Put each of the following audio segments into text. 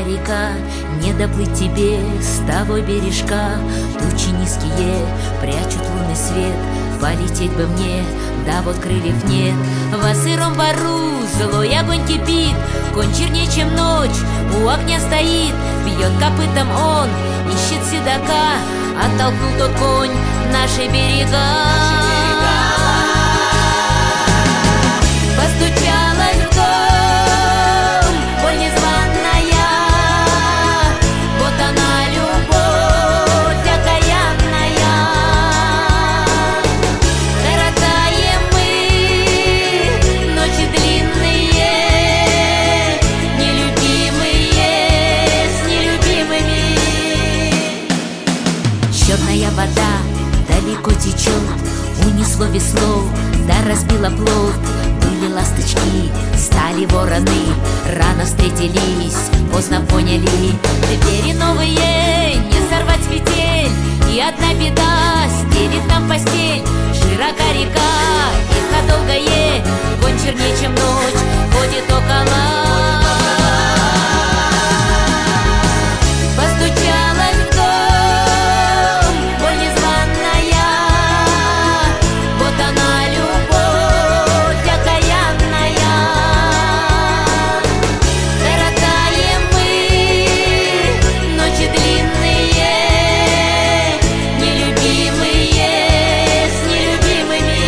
река, не доплыть тебе с того бережка. Тучи низкие прячут лунный свет, полететь бы мне, да вот крыльев нет. Во сыром бару злой огонь кипит, конь чернее, чем ночь, у огня стоит. Бьет копытом он, ищет седока, оттолкнул тот конь наши берега. Постучалась в дом боль незваная, вот она, любовь окаянная. Коротаем мы ночи длинные, нелюбимые с нелюбимыми. Черная вода далеко течет, унесло весло, да разбило плот. Были ласточки, стали вороны, рано встретились, поздно поняли. Двери новые не сорвать с петель, и одна беда стелит нам постель. Широка река, тихо долгое, конь чернее, чем ночь, ходит около. Постучалась в дом боль незваная, вот она, любовь окаянная. Коротаем мы ночи длинные, нелюбимые с нелюбимыми.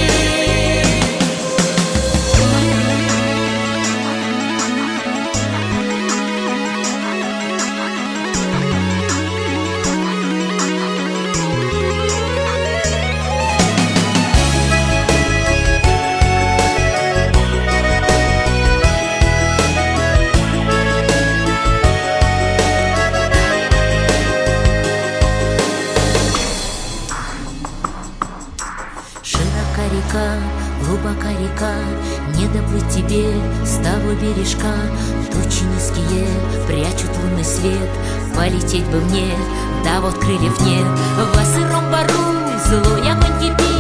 Широка река, глубока река, не доплыть тебе с того бережка. Тучи низкие прячут лунный свет, полететь бы мне, да вот крыльев нет. Во сыром бару злой огонь кипит,